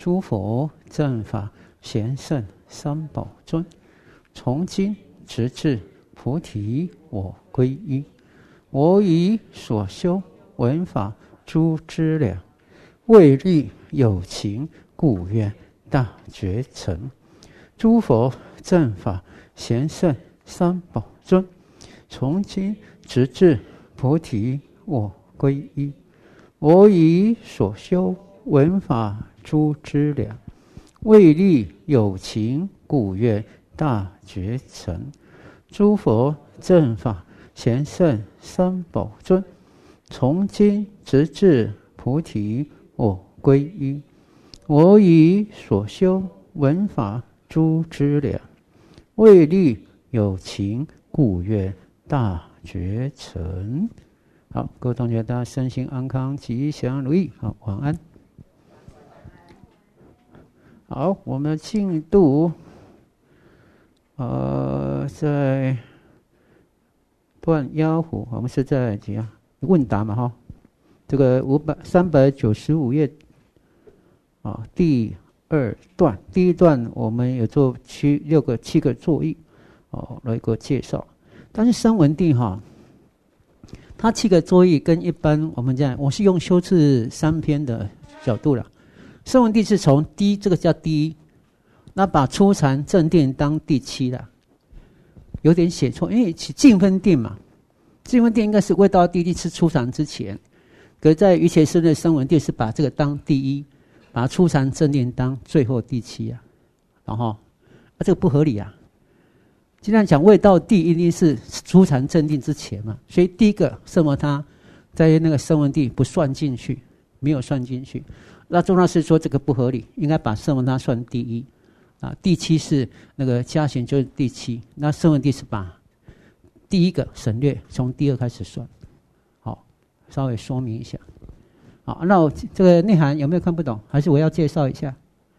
诸佛正法贤圣三宝尊，从今直至菩提我归依。我以所修闻法诸资粮，为利有情故愿大觉成。诸佛正法贤圣三宝尊，从今直至菩提我归依。我以所修闻法诸资粮，为利有情故愿大觉成。诸佛正法贤圣三宝尊，从今直至菩提我归依。我以所修闻法诸资粮，为利有情故愿大觉成。好，各位同学，大家身心安康，吉祥如意。好，晚安。好，我们进度，在断妖符，我们是在几啊？问答嘛，哈。这个395页啊，第2段，第一段我们有做7个作业哦，来个介绍。但是声闻地哈，它7个作业跟一般我们这样，我是用修持3篇的角度了。声闻地是从这个叫第一，那把初禅正定当第7了，有点写错，因为净分定嘛，净分定应该是未到第1次初禅之前，可是在瑜伽师的声闻地是把这个当第一，把初禅正定当最后第7啊，然后这个不合理啊。既然讲未到地一定是初禅正定之前嘛，所以第一个什么他在那个声闻地不算进去，没有算进去。那宗大师说这个不合理，应该把声闻他算第一啊，第7是那个加行就是第7，那声闻地是把第一个省略，从第2开始算。好，稍微说明一下。好，那我这个内涵有没有看不懂？还是我要介绍一下？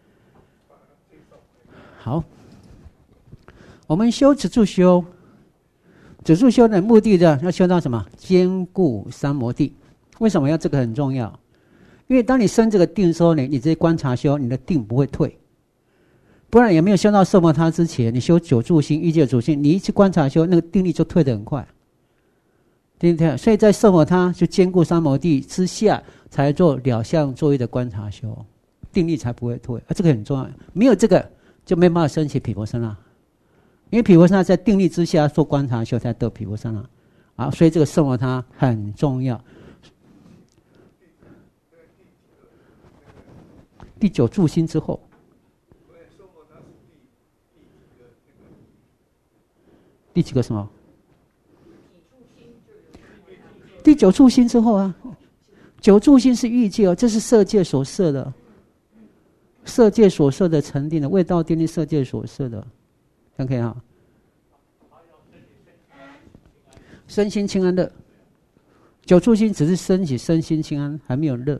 好，我们修止住修，止住修的目的呢，要修到什么？坚固三摩地。为什么要这个很重要？因为当你生这个定的时候呢，你直接观察修，你的定不会退。不然也没有修到色摩他之前，你修九住心、欲界主心，你一去观察修，那个定力就退得很快。对不对？所以在色摩他就坚固三摩地之下，才做了相作业的观察修，定力才不会退。这个很重要，没有这个就没办法升起毗婆舍那。因为毗婆舍那在定力之下做观察修才得毗婆舍那啊，所以这个色摩他很重要。第9住心之后，第几个什么？第9住心之后啊，9住心是欲界哦，这是色界所设的，色界所设的成定的，未到定力色界所设的，这样可以哈。身心清安乐，9住心只是升起身心清安，还没有乐。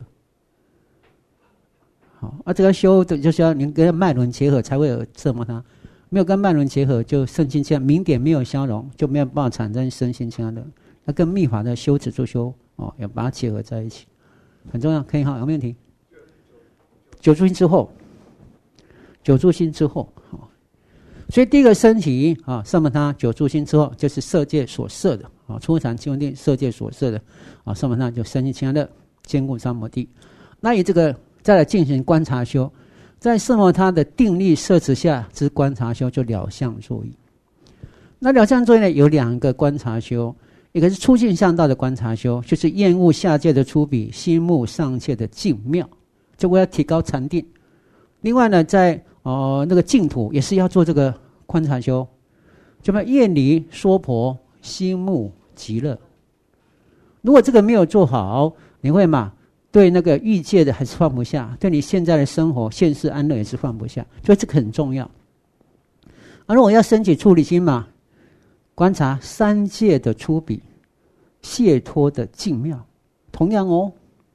好，这个修就是要你跟脉轮结合才会有色摩他，没有跟脉轮结合就身心清安，明点没有消融，就没有办法产生身心清安乐。那跟密法的修止住修哦，要把它结合在一起，很重要，可以哈，有没有问题？9住心之后，9住心之后，所以第一个升起啊，色摩他9住心之后，就是色界所设的啊，初禅清闻定色界所设的啊，色摩他就身心清安乐，坚固三摩地。那以这个再来进行观察修，在色摩他的定力摄持下之观察修，就了相作意。那了相作意呢，有2个观察修，一个是初境向道的观察修，就是厌恶下界的粗鄙，心目上界的净妙，就为了提高禅定。另外呢，在那个净土也是要做这个观察修，就把厌离娑婆，心目极乐。如果这个没有做好，你会嘛？对那个欲界的还是放不下，对你现在的生活现世安乐也是放不下，所以这个很重要。如果要升起出离心嘛，观察3界的粗鄙，解脱的净妙，同样哦。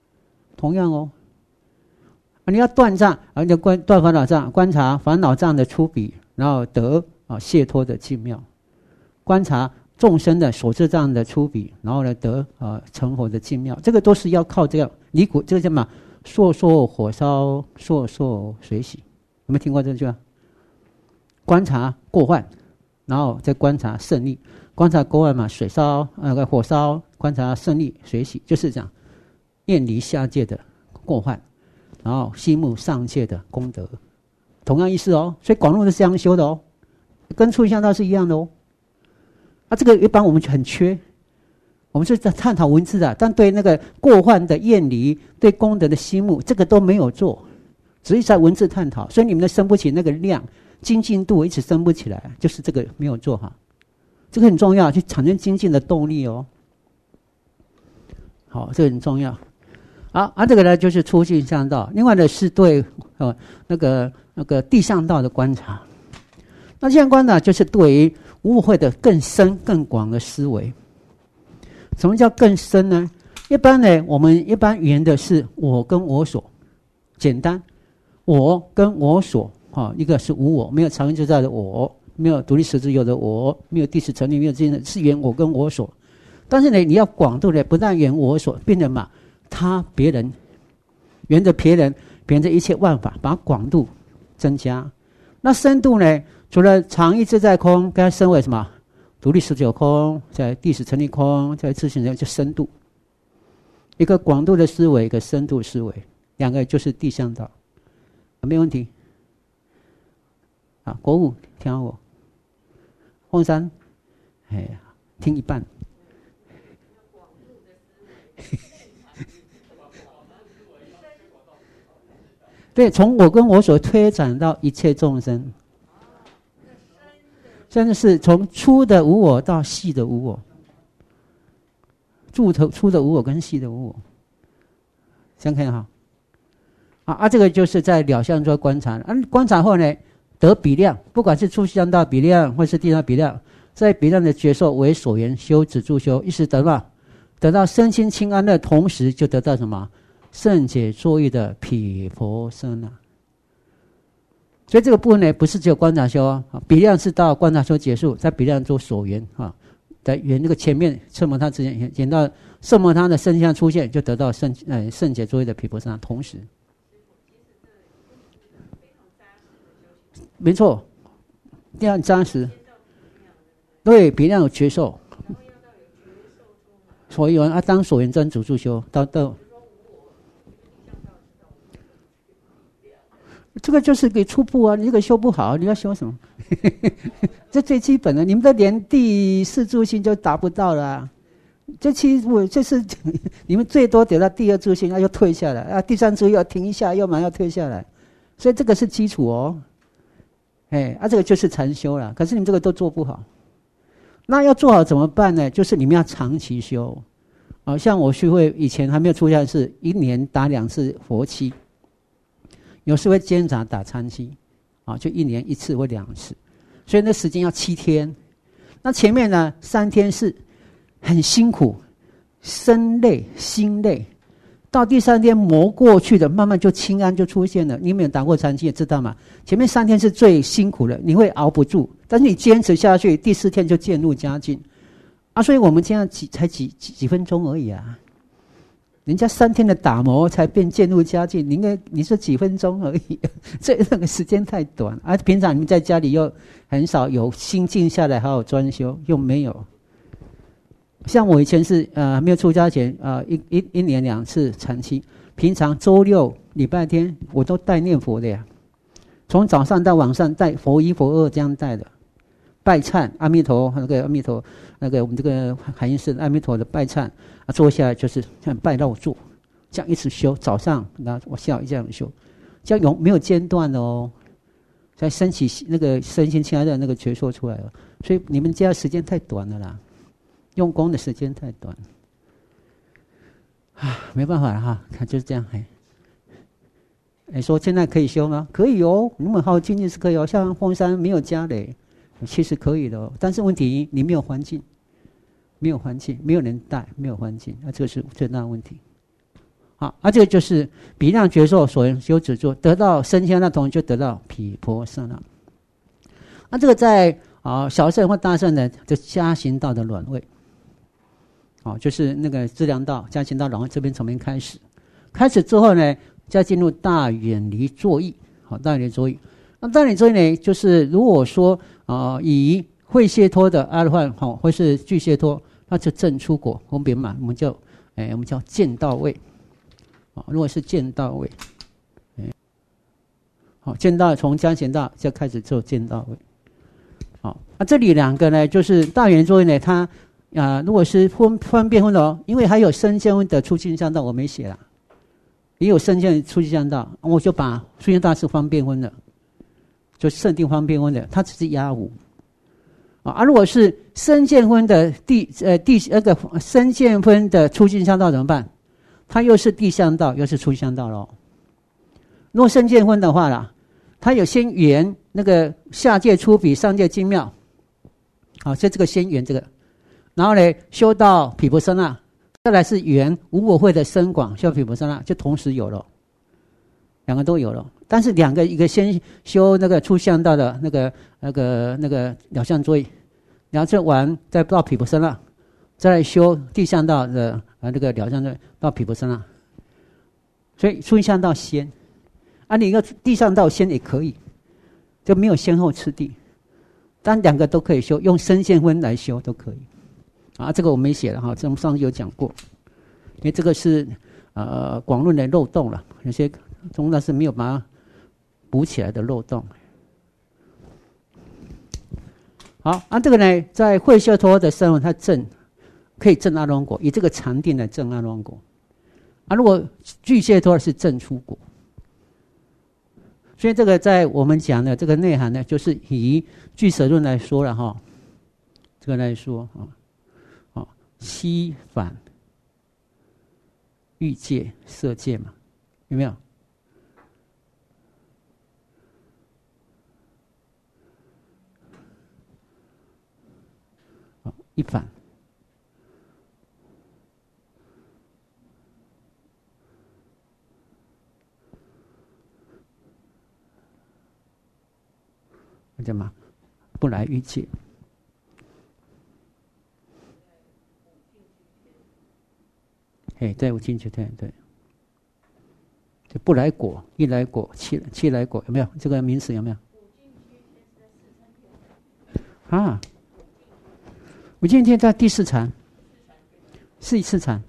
你要断障你要断烦恼障，观察烦恼障的粗鄙，然后得解脱的净妙，观察众生的所知障的粗鄙，然后呢得成佛的净妙，这个都是要靠这个离苦，这个叫什么？ 烁烁火烧，烁烁水洗。有没有听过这句话？观察过患，然后再观察胜利。观察过患嘛，水烧火烧，观察胜利水洗，就是讲厌离下界的过患，然后心目上界的功德，同样意思哦。所以广论是这样修的哦，跟出家道是一样的哦。这个一般我们很缺，我们是在探讨文字的，但对那个过患的厌离，对功德的心目，这个都没有做，只是在文字探讨。所以你们的升不起那个量，精进度一直升不起来，就是这个没有做好。这个很重要，去产生精进的动力哦。好，这个很重要。好，这个呢就是初性向道。另外的是对那个地向道的观察。那这样观察就是对于无我会的更深更广的思维。什么叫更深呢？一般呢，我们一般语言的是我跟我所，简单，我跟我所，一个是无我，没有常义自在的我，没有独立实质有的我，没有第十成立，没有这些是缘我跟我所。但是呢，你要广度呢，不但缘我所，变成嘛，他别人，缘着别人的一切万法，把广度增加。那深度呢？除了常义自在空，跟它升为什么？独立十九空，在第十成立空，在自性人就深度。一个广度的思维，一个深度思维，两个就是地向道，没问题。国务听我，凤山，听一半。对，从我跟我所推展到一切众生。真的是从粗的无我到细的无我，粗的无我跟细的无我，这样看哈。这个就是在了相做观察。观察后呢，得比量，不管是初相道比量，或是地上比量，在比量的觉受为所缘修止住修，一时得到得到身心清安的同时，就得到什么圣解作意的毗婆舍那。所以这个部分呢，不是只有观察修比量是到观察修结束，在比量做所缘在缘那个前面色摩他之间，演到色摩他的身相出现，就得到圣解作意的毗婆舍那。同时，没错，这样扎实。对，比量有觉受，所以当所缘真主住修到。这个就是给初步啊，你这个修不好，你要修什么？这最基本的，你们都连第四住性就达不到了这是你们最多得到第二住性，又退下来第三住又停一下，又马上要退下来，所以这个是基础哦。这个就是禅修了。可是你们这个都做不好，那要做好怎么办呢？就是你们要长期修像我学会以前还没有出家，是1年打2次佛七。有时会兼杂打参期就1年1次或2次，所以那时间要7天。那前面呢3天是很辛苦，身累心累，到第3天磨过去的，慢慢就清安就出现了。你们有打过参期也知道嘛，前面3天是最辛苦的，你会熬不住，但是你坚持下去，第4天就渐入佳境所以我们这样才几分钟而已啊。人家3天的打磨才变渐入佳境，你说几分钟而已，这个时间太短平常你们在家里又很少有心静下来好好专修，又没有。像我以前是没有出家前一年2次禅期，平常周六礼拜天我都带念佛的呀，从早上到晚上带佛1佛2这样带的，拜忏阿弥陀阿弥陀我们这个海印寺阿弥陀的拜忏坐下来就是像拜绕坐，这样一直修，早上然后我下午这样修，这样没有间断的哦，才升起那个身心清安的那个觉受出来了。所以你们家时间太短了啦，用功的时间太短没办法了看就是这样说现在可以修吗？可以哦，你们好好精进是可以哦。像凤山没有家嘞，其实可以的但是问题你没有环境，没有人带，没有环境，这个是最大的问题。这个就是比量觉受所缘修止住，得到身心那同就得到毗婆舍那。这个在小乘或大乘的就加行道的卵位，就是那个资粮道、加行道卵位这边从边开始之后呢， 再进入大远离作意，好，大远离作意。那大远离作意呢，就是如果说以会解脱的阿罗汉，好，或是具解脱，那就证出果。我们嘛，我们叫见到位，啊，如果是见到位，好，见到从加贤道就开始做见到位。好，那这里两个呢，就是大圆作业呢，它如果是分辨分的因为还有身见分的出境相道，我没写啦，也有身见出境相道，我就把出境大是方便分的，就设定方便分的，它只是压五。如果是身见分的身见分的出境相道怎么办？它又是地相道，又是出境相道咯。如果身见分的话啦，它有先圆那个下界出比上界精妙，好，所以这个先圆这个，然后呢修到毗婆舍那，再来是圆无我会的深广，修毗婆舍那就同时有了，两个都有了。但是两个一个先修那个出相道的那个了相作意，然后这完再到毗婆舍那，再来修地相道的那个了相作意到毗婆舍那，所以出相道先。你一个地上道先也可以，就没有先后次第，但两个都可以修，用身见分来修都可以。这个我没写了哈，这我们上次有讲过，因为这个是广论的漏洞了，有些中大是没有把它补起来的漏洞。好，这个呢，在会解脱的身份，它可以证阿罗汉果，以这个禅定来证阿罗汉果。如果具解脱是证出果。所以这个在我们讲的这个内涵呢，就是以俱舍论来说了哈，这个来说七反欲界色界嘛，有没有？一反。叫嘛？不来欲界。对，五境居天，对，就不来果，一来果，七来果，有没有？这个名词有没有？五境天在第四禅，是一次禅。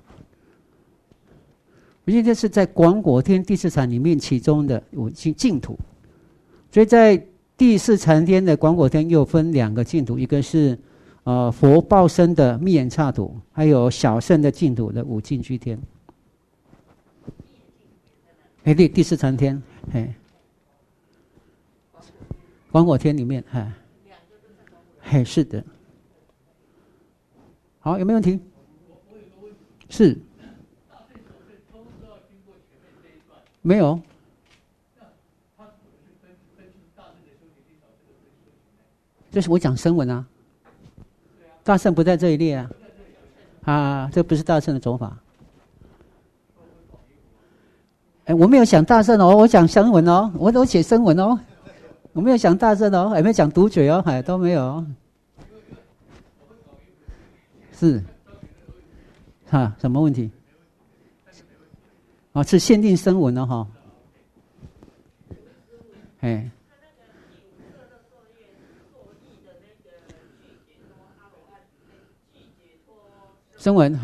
五境天是在广果天第四禅里面其中的五境净土，所以在第四禅天的广果天又分两个净土，一个是佛报身的密眼刹土，还有小乘的净土的五境居天。对，第四禅天，广果天里面，是的。好，有没有问题？是。没有。这是我讲声闻啊，大乘不在这一列这不是大乘的走法。我没有讲大乘哦，我讲声闻哦，我都写声闻哦，我没有讲大乘哦，也没有讲独觉哦，都没有。是，什么问题？是限定声闻的哈。声闻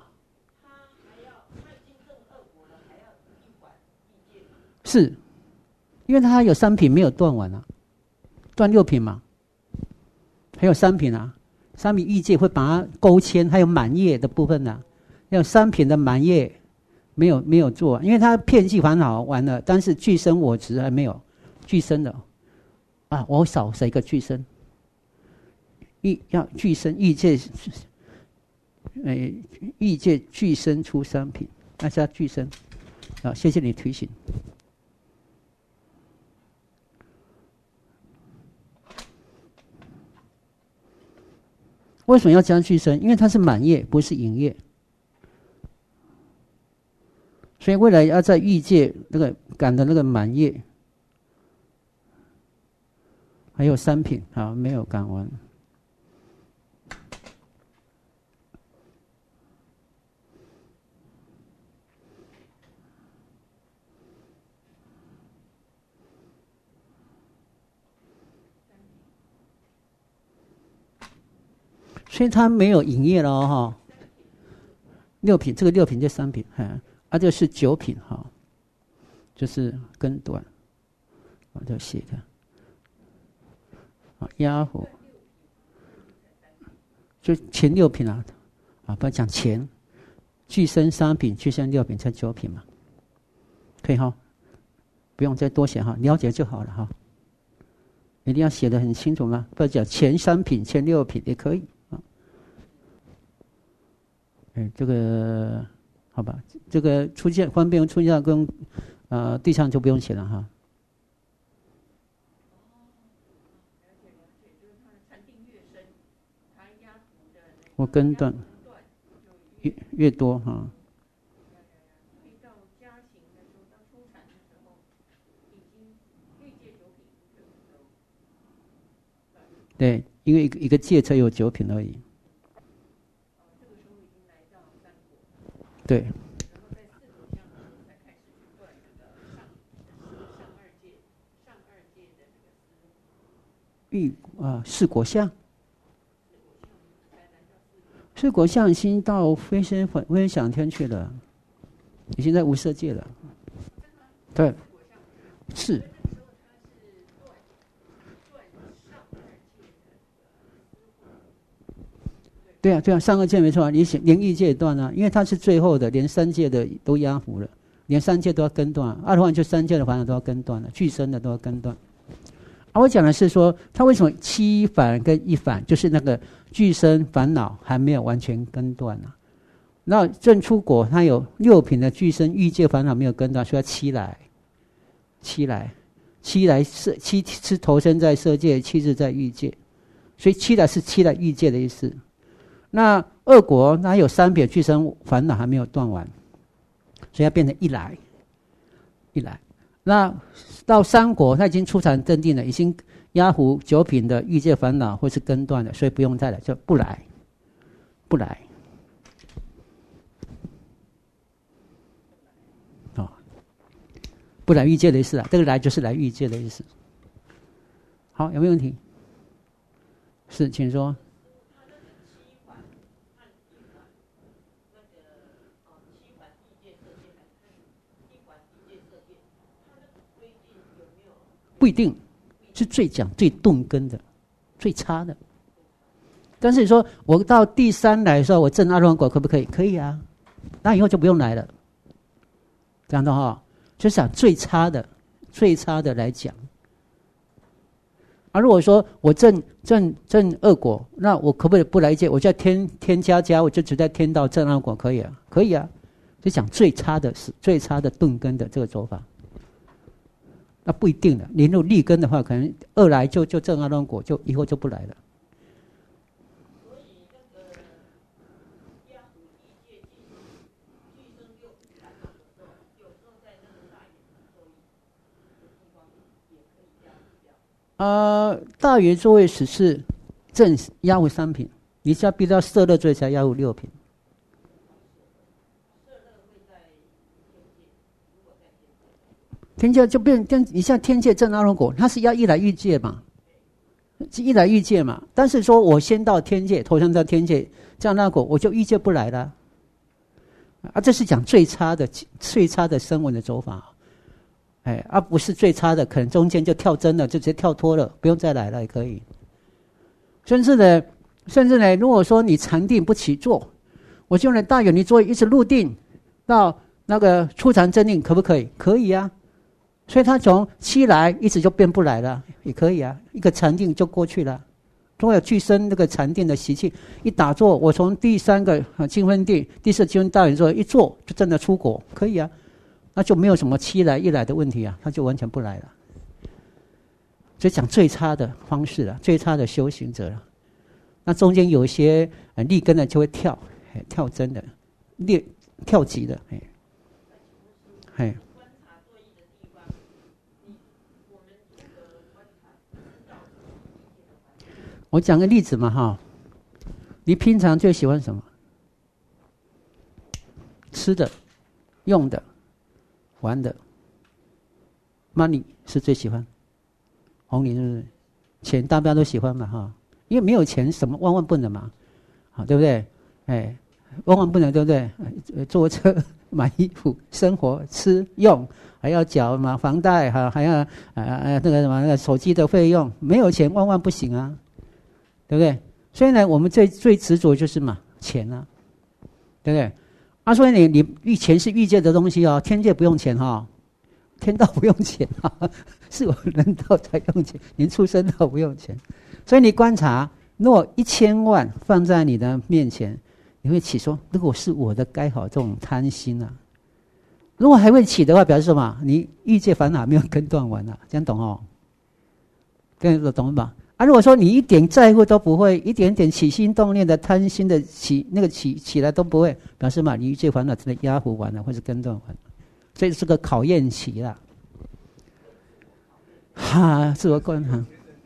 是，因为它有三品没有断完断六品嘛，还有三品三品欲界会把它勾牵，还有满业的部分还有三品的满业没有做，因为它遍计烦恼完了，但是具身我执还没有具身的我少一个具身，要具身欲界。欲界具身出三品，那是要具身。谢谢你提醒。为什么要加具身？因为它是满业，不是营业。所以未来要在欲界那个赶的那个满业，还有三品没有赶完。 所以它没有营业了哈。6品，这个6品就3品，这是9品哈，就是根段，我就写的。鸭虎，就前6品啊，不要讲前，具身3品，具身6品才9品嘛，可以哈，不用再多写哈，了解就好了哈。一定要写得很清楚吗？不要讲前3品、前6品也可以啊。这个好吧，这个出现方便出现跟地上就不用写了哈。或根段越多哈。对，因为一个戒才有9品而已。对。四果相。四果相已经到飞升想天去了，已经在无色界了。对，是。对啊，上2界没错啊，你连欲界也断啊，因为它是最后的，连3界的都压服了，连3界都要根断，阿罗汉就3界的烦恼都要根断了，具身的都要根断。我讲的是说，他为什么7返跟1返，就是那个具身烦恼还没有完全根断啊。那正出果，他有6品的具身欲界烦恼没有根断，所以要7来7是投身在色界，7是在欲界，所以7来是7来欲界的意思。那2果它有3品具身烦恼还没有断完，所以要变成1来。那到3果，他已经出禅正定了，已经压服9品的欲界烦恼或是根断了，所以不用再来，就不来。不来欲界的意思啊，这个来就是来欲界的意思。好，有没有问题？是，请说。不一定是最钝根的，最差的。但是你说我到第3来的时候，我证阿罗汉果可不可以？可以啊，那以后就不用来了。这样的话，就是讲最差的来讲。如果说我证2果，那我可不可以不来戒？我在天加，我就只在天道证阿罗汉果可以啊，可以啊。就讲最差的钝根的这个走法。那不一定的，你如果立根的话，可能2来就证阿罗汉果，就以后就不来了。大圆座位只是正压服3品，你是要逼到色乐座位才压服6品。天界就变，你像天界证阿罗汉果，它是要1来欲界嘛，是1来欲界嘛。但是说我先到天界，投生到天界，这样那果我就欲界不来了。这是讲最差的声闻的走法。不是最差的，可能中间就跳针了，就直接跳脱了，不用再来了也可以。甚至呢，如果说你禅定不起坐，我就来大圆离座位一直入定到那个初禅正定，可不可以？可以啊。所以他从7来一直就变不来了，也可以啊，一个禅定就过去了。如果有具身那个禅定的习气，一打坐，我从第3个清分定，第4清分大圆座一坐就真的出果，可以啊。那就没有什么7来1来的问题啊，他就完全不来了。所以讲最差的方式了，最差的修行者了。那中间有一些立根的就会跳针的，跳级的，我讲个例子嘛哈，你平常最喜欢什么？吃的、用的、玩的 ，money 是最喜欢。红领是不是？钱大家都喜欢嘛哈，因为没有钱什么万万不能嘛。 好，对不对？哎，万万不能，对不对？坐车、买衣服、生活、吃用，还要缴嘛房贷，还要那个什么那个手机的费用，没有钱万万不行啊，对不对？所以呢，我们最执着就是嘛钱啊，对不对？啊，所以你钱是欲界的东西哦，天界不用钱哈、哦，天道不用钱啊，是我人道才用钱，连畜生道不用钱。所以你观察，若1000万放在你的面前，你会起说，如果是我的该好这种贪心啊。如果还会起的话，表示什么？你欲界烦恼没有根断完啊，这样懂哦？懂吧？啊，如果说你一点在乎都不会，一点点起心动念的贪心的起来都不会，表示嘛，你欲界烦恼真的压服完了，或是根断完了，所以是个考验期啦。哈，自我观察。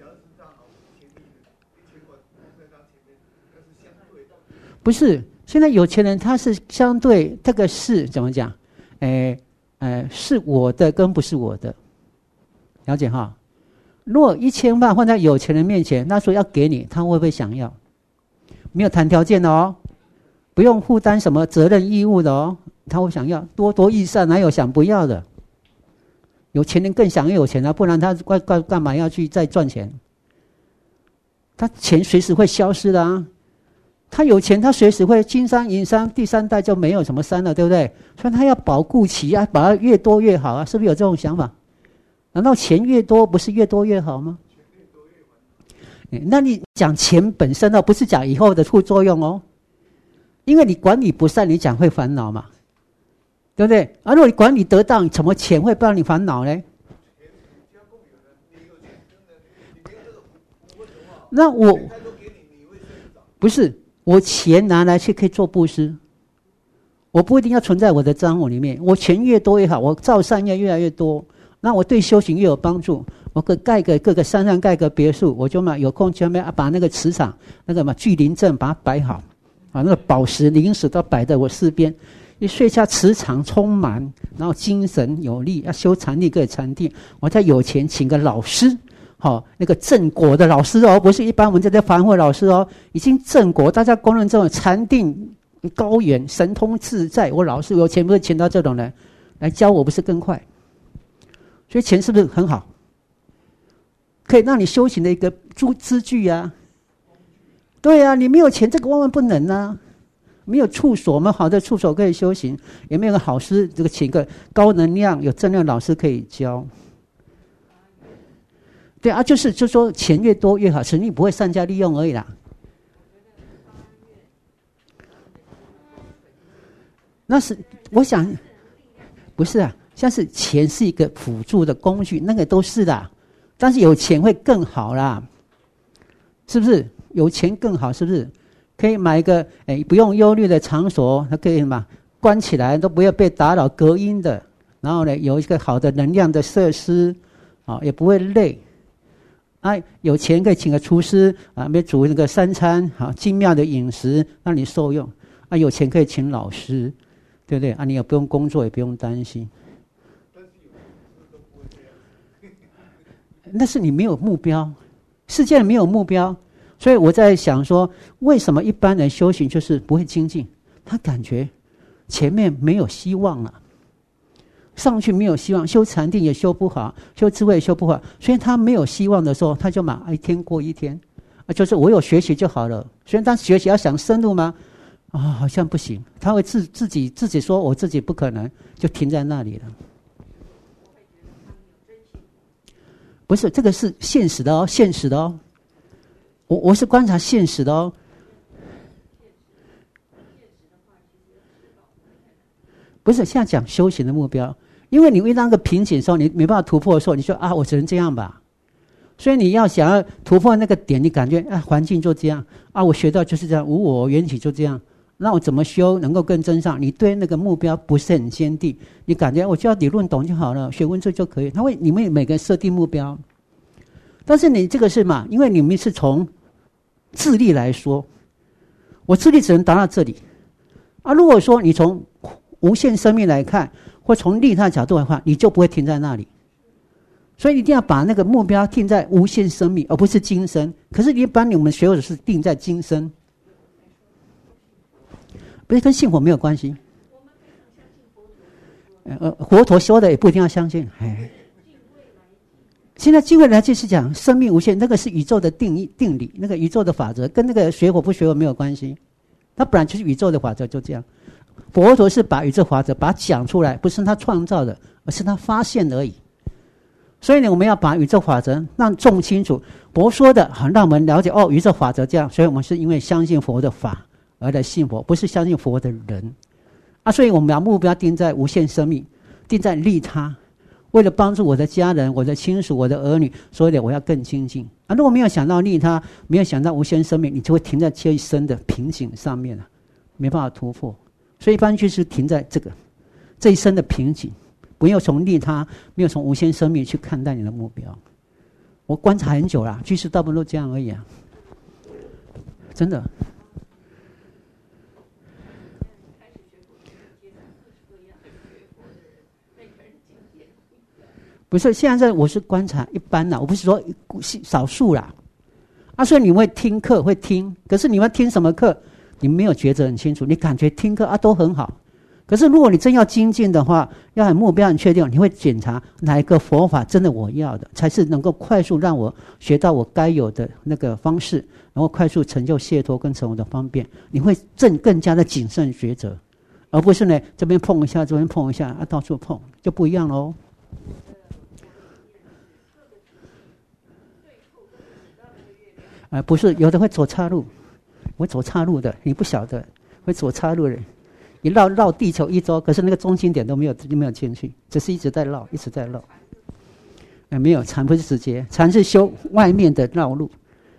不是，现在有钱人他是相对这个是怎么讲？是我的跟不是我的，了解哈？若1000万放在有钱人面前，他说要给你，他会不会想要？没有谈条件的哦，不用负担什么责任义务的哦，他会想要，多益善，哪有想不要的？有钱人更想要有钱啊，不然他干嘛要去再赚钱？他钱随时会消失的啊。他有钱，他随时会金山银山，第3代就没有什么山了，对不对？所以他要保固期啊，把它越多越好啊，是不是有这种想法？难道钱越多不是越多越好吗？那你讲钱本身哦，不是讲以后的副作用哦，因为你管理不善，你讲会烦恼嘛，对不对？如果你管理得当，怎么钱会不让你烦恼呢？那我不是我钱拿来是可以做布施，我不一定要存在我的账户里面，我钱越多越好，我造善业越来越多。那我对修行越有帮助，我盖各个山上盖个别墅，我就嘛有空去那边把那个磁场那个嘛聚灵阵把它摆好，那个宝石灵石都摆在我四边，一睡下磁场充满，然后精神有力，要修禅定可以禅定。我再有钱请个老师，那个正果的老师哦，不是一般我们这些凡夫老师哦，已经正果，大家公认这种禅定高远、神通自在。我老师有钱不是请到这种人来教我，不是更快？所以钱是不是很好？可以让你修行的一个资具啊。对啊，你没有钱，这个万万不能啊。没有处所，我们好的处所可以修行，也没有个好师，这个请个高能量、有正量老师可以教。对啊，就说钱越多越好，只是你不会善加利用而已啦。那是我想，不是啊。像是钱是一个辅助的工具，那个都是的，但是有钱会更好啦，是不是？有钱更好，是不是？可以买一个不用忧虑的场所，它可以嘛关起来都不要被打扰，隔音的，然后呢有一个好的能量的设施，也不会累。有钱可以请个厨师没煮那个3餐，精妙的饮食让你受用。有钱可以请老师，对不对？你也不用工作，也不用担心。那是你没有目标，世界没有目标，所以我在想说，为什么一般人修行就是不会精进？他感觉前面没有希望了，上去没有希望，修禅定也修不好，修智慧也修不好，所以他没有希望的时候，他就嘛一天过一天，就是我有学习就好了。虽然他学习要想深入吗？好像不行，他会自己说我自己不可能，就停在那里了。不是，这个是现实的哦，现实的哦。我是观察现实的哦。不是现在讲修行的目标，因为你遇到那个瓶颈的时候，你没办法突破的时候，你说我只能这样吧。所以你要想要突破那个点，你感觉环境就这样我学到就是这样，无我缘起就这样。那我怎么修能够更真上？你对那个目标不是很坚定，你感觉我就要理论懂就好了，学文字就可以。你们每个人设定目标，但是你这个是嘛？因为你们是从智力来说，我智力只能达到这里如果说你从无限生命来看，或从利他角度来看，你就不会停在那里。所以一定要把那个目标定在无限生命，而不是今生。可是你把我们学者是定在今生。 不是跟信佛没有关系。佛陀说的也不一定要相信。现在敬畏来就是讲生命无限，那个是宇宙的定理，那个宇宙的法则跟那个学佛不学佛没有关系。它本来就是宇宙的法则，就这样。佛陀是把宇宙法则把它讲出来，不是他创造的，而是他发现而已。所以呢，我们要把宇宙法则让众清楚。佛说的很让我们了解哦，宇宙法则这样，所以我们是因为相信佛的法而来信佛，不是相信佛的人啊。所以我们把目标定在无限生命，定在利他，为了帮助我的家人、我的亲属、我的儿女，所以呢，我要更精进啊。如果没有想到利他，没有想到无限生命，你就会停在这一生的瓶颈上面了，没办法突破。所以一般就是停在这一生的瓶颈。不要从利他，没有从无限生命去看待你的目标。我观察很久了，居士大部分都这样而已啊，真的。不是，现在我是观察一般啦，我不是说少数啦。啊，所以你会听课会听，可是你会听什么课？你没有觉得很清楚，你感觉听课啊都很好。可是如果你真要精进的话，要很目标很确定，你会检查哪一个佛法真的我要的，才是能够快速让我学到我该有的那个方式，然后快速成就解脱跟成我的方便。你会更加的谨慎抉择，而不是呢这边碰一下，这边碰一下啊，到处碰就不一样喽。不是，有的会走岔路，会走岔路的，你不晓得会走岔路的。你绕地球一周，可是那个中心点都没有进去，只是一直在绕，一直在绕。没有禅不是直接，禅是修外面的绕路，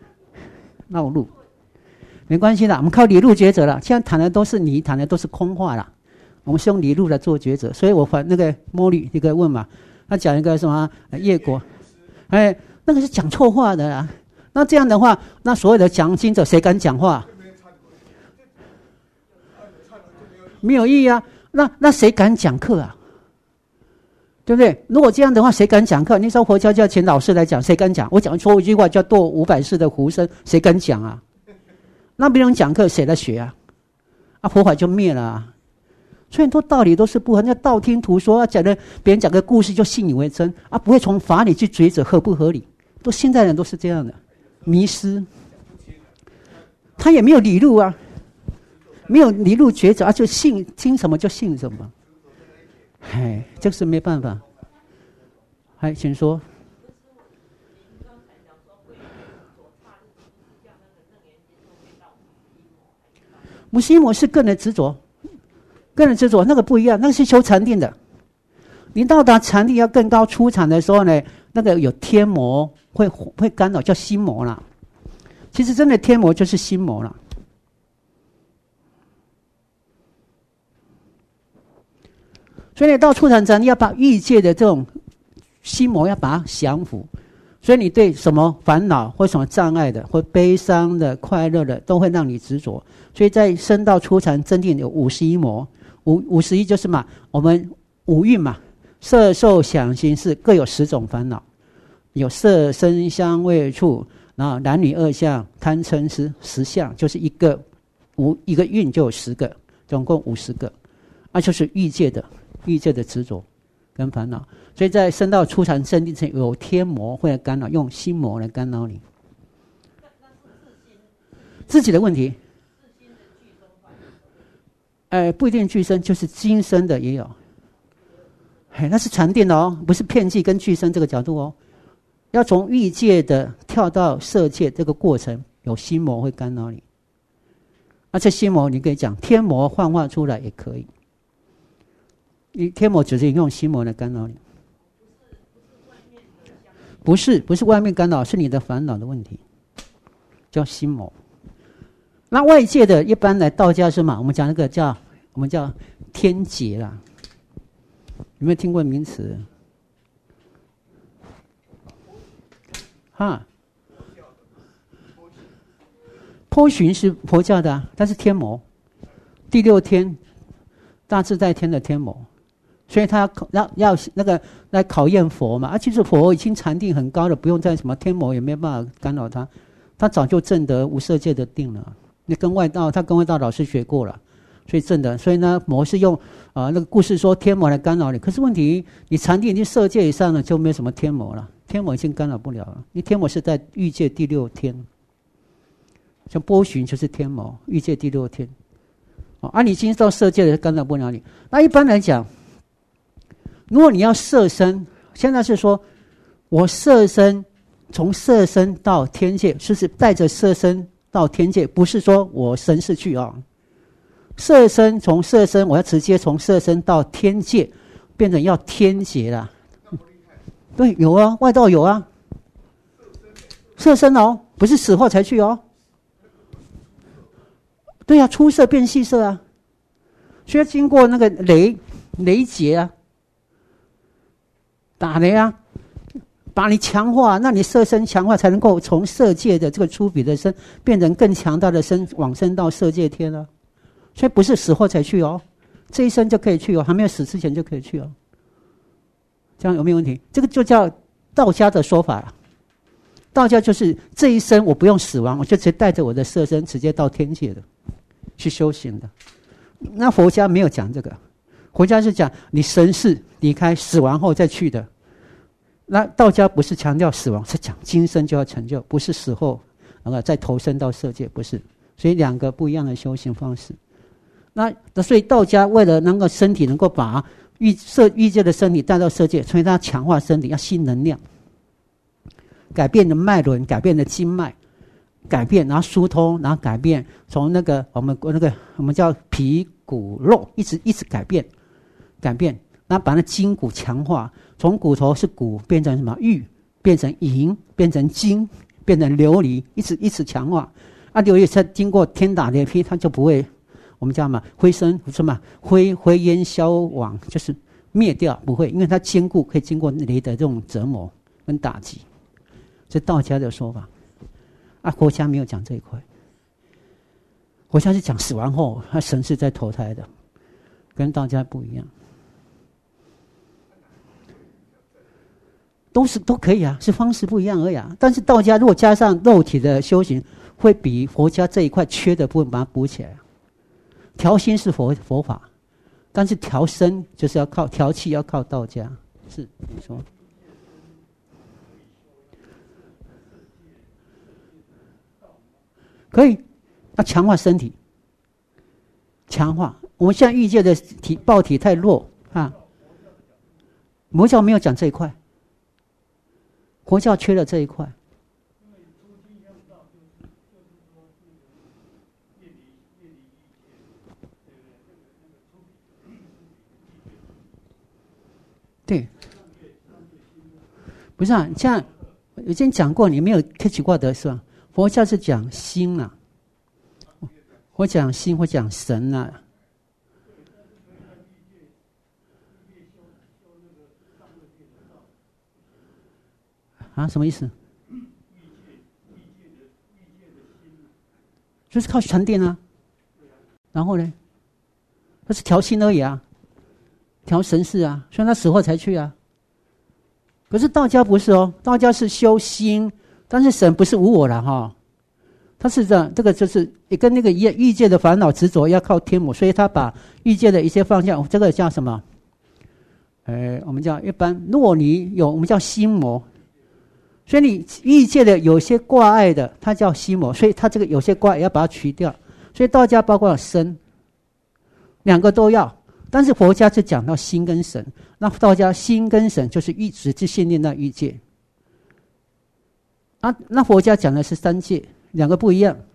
没关系啦，我们靠理路抉择啦。现在谈的都是你谈的都是空话啦，我们是用理路来做抉择。所以我那个莫律一个问嘛，他讲一个什么业果，那个是讲错话的啦。那这样的话，那所有的讲经者谁敢讲话？没有意义啊！那谁敢讲课啊？对不对？如果这样的话，谁敢讲课？你说佛教叫请老师来讲，谁敢讲？我讲错一句话叫堕500世的狐生，谁敢讲啊？那别人讲课，谁来学啊？啊，佛法就灭了啊！所以很多道理都是不合，那道听途说，讲的别人讲个故事就信以为真啊，不会从法理去抉择合不合理。都现在人都是这样的，迷失，他也没有理路啊。没有理路抉择啊，就听什么就信什么，这是没办法。请说。母心魔是个人执着，那个不一样，那个是修禅定的。你到达禅定要更高出禅的时候呢，那个有天魔会干扰，叫心魔啦。其实真的天魔就是心魔啦。所以你到初禅禅，你要把欲界的这种心魔要把它降服。所以你对什么烦恼或什么障碍的，或悲伤的、快乐的，都会让你执着。所以在升到初禅真定有51魔，51就是嘛，我们五蕴嘛，色受想行识各有10种烦恼，有色声香味触，然后男女二相、贪嗔痴10项，就是一个蕴就有10个，总共50个，就是欲界的执着跟烦恼。所以在升到初禅真定前，有天魔会来干扰，用心魔来干扰你。自己的问题，不一定俱生，就是今生的也有。那是禅定哦，不是片剂跟俱生这个角度哦。要从欲界的跳到色界这个过程，有心魔会干扰你。这心魔你可以讲天魔幻化出来也可以。天魔只是用心魔来干扰你，不是外面干扰，是你的烦恼的问题，叫心魔。那外界的一般来道家是嘛，我们讲那个我们叫天劫啦，有没有听过名词？波旬是佛教的但是天魔，第6天大自在天的天魔。所以他要那个来考验佛嘛，其实佛已经禅定很高了，不用再什么天魔也没办法干扰他早就证得无色界的定了。他跟外道老师学过了， 所以正的，所以呢，魔是用那个故事说天魔来干扰你。可是问题，你禅定已经色界以上了，就没有什么天魔了，天魔已经干扰不了了。因为天魔是在欲界第6天，像波旬就是天魔，欲界第6天。你已经到色界了，干扰不了你。那一般来讲，如果你要摄身，现在是说我摄身，从摄身到天界，就是带着摄身到天界，不是说我神识去摄身从摄身，我要直接从摄身到天界，变成要天劫了。对，有啊，外道有啊，摄身不是死后才去对啊，出色变细色啊，所以经过那个雷劫啊，打雷啊，把你强化，那你色身强化才能够从色界的这个粗鄙的身变成更强大的身，往生到色界天了。所以不是死后才去这一生就可以去还没有死之前就可以去这样有没有问题？这个就叫道家的说法了。道家就是这一生我不用死亡，我就直接带着我的色身直接到天界的去修行的。那佛家没有讲这个，佛家是讲你神识离开死亡后再去的。那道家不是强调死亡，是讲今生就要成就，不是死后再投身到色界，不是。所以两个不一样的修行方式。那所以道家为了能够身体能够把欲界的身体带到色界，所以他强化身体，要吸能量，改变的脉轮，改变的经脉，改变然后疏通，然后改变从我们叫皮骨肉，一直改变，然后把那筋骨强化，从骨头是骨变成什么玉，变成银，变成金，变成琉璃，一直强化。琉璃它经过天打雷劈，它就不会。我们叫灰烟消亡，就是灭掉，不会，因为它坚固，可以经过雷的这种折磨跟打击。这道家的说法佛家没有讲这一块。佛家是讲死亡后他神是在投胎的，跟道家不一样。都可以是方式不一样而已但是道家如果加上肉体的修行，会比佛家这一块缺的部分把它补起来。调心是佛法，但是调身就是要靠调气，要靠道家。是你说可以？要强化身体，强化。我们现在欲界的报体太弱佛教没有讲这一块，佛教缺了这一块。对，不是像我之前讲过，你没有catch过的是吧？佛教是讲心或讲心，或讲神什么意思？就是靠禅定然后呢，它是调心而已调神识所以他死后才去可是道家不是道家是修心，但是神不是无我了他是这样，这个就是也跟那个欲界的烦恼执着要靠天魔，所以他把欲界的一些方向，这个叫什么？我们叫一般，如果你有我们叫心魔，所以你欲界的有些挂碍的，它叫心魔，所以它这个有些挂碍要把它去掉。所以道家包括了身，两个都要。但是佛家是讲到心跟神，那道家心跟神就是一直是限定在欲界那佛家讲的是三界，两个不一样。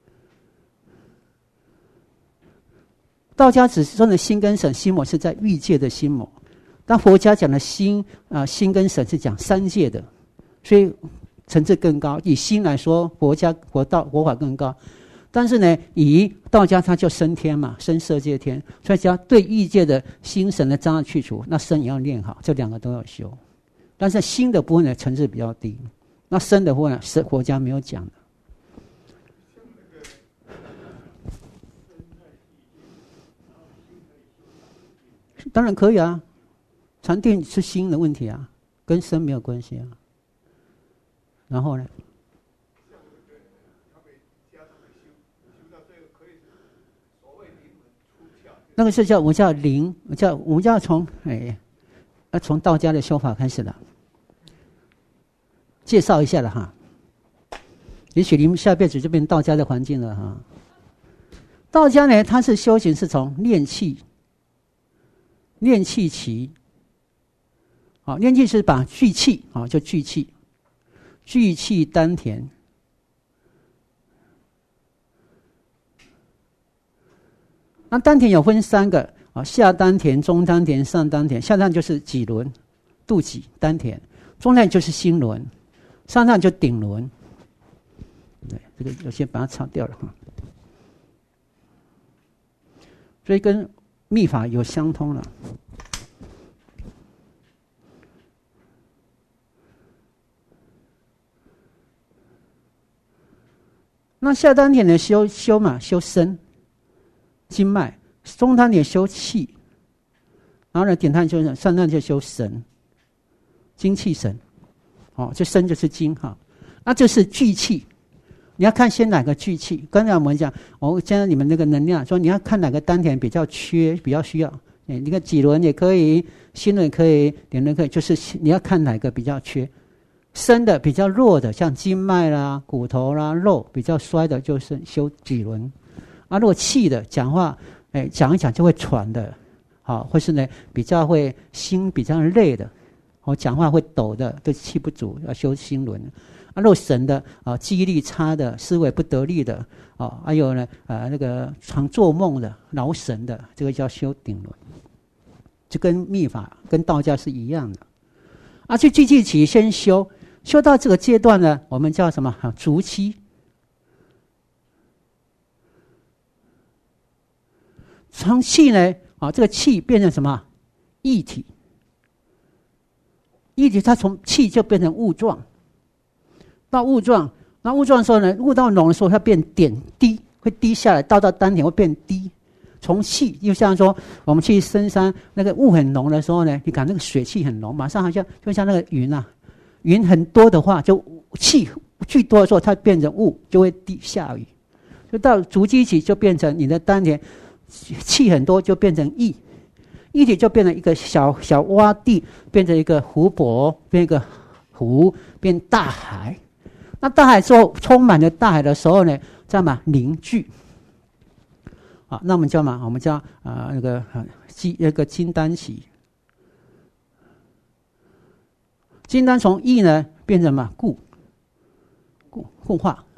道家只是说的心跟神，心魔是在欲界的心魔，但佛家讲的心心跟神是讲三界的，所以层次更高。以心来说，佛法更高。但是呢，以道家它叫升天嘛，升色界天，所以只要对欲界的心神的障碍去除，那身也要练好，这两个都要修。但是心的部分呢，层次比较低，那身的部分呢，是佛家没有讲的。当然可以禅定是心的问题跟身没有关系然后呢？ 那个是叫我们叫灵，我们叫从从道家的修法开始的，介绍一下了哈。也许你们下辈子就变道家的环境了哈。道家呢，它是修行是从练气起，好，练气是把聚气，好，就聚气丹田。那丹田有分3个啊，下丹田、中丹田、上丹田。下丹田就是脊轮、肚脐、丹田；中丹田就是心轮，上丹田就顶轮。对，这个我先把它擦掉了哈。所以跟密法有相通了。那下丹田的修身经脉，中丹田修气，然后呢，点丹就是上丹就修神，精气神，哦，这身就是精哈，那就是聚气。你要看先哪个聚气。刚才我们讲，现在你们那个能量，说你要看哪个丹田比较缺，比较需要。你看脊轮也可以，心轮也可以，点轮可以，就是你要看哪个比较缺。生的比较弱的，像经脉啦、骨头啦、肉比较衰的，就是修脊轮。啊，如果气的讲话，讲一讲就会喘的，好，或是呢比较会心比较累的，讲话会抖的，都气不足，要修心轮。啊，若神的记忆力差的，思维不得力的，还有呢那个常做梦的、劳神的，这个叫修顶轮。就跟密法、跟道家是一样的。啊，去聚气起先修到这个阶段呢，我们叫什么？足气。从气呢，这个气变成什么？液体。液体它从气就变成雾状。到雾状，那雾状的时候呢，雾到浓的时候，它变点滴，会滴下来，到丹田会变滴。从气，就像说我们去深山，那个雾很浓的时候呢，你看那个水汽很浓，马上好像就像那个云啊，云很多的话，就气聚多的时候，它变成雾，就会滴下雨。就到足基期，就变成你的丹田气很多，就变成液，液体就变成一个小小洼地，变成一个湖泊，变一个湖，变大海。那大海之后，充满了大海的时候呢，叫什么？凝聚。好，那我们叫嘛？我们叫那个金丹起。金丹从液呢变成什么？固化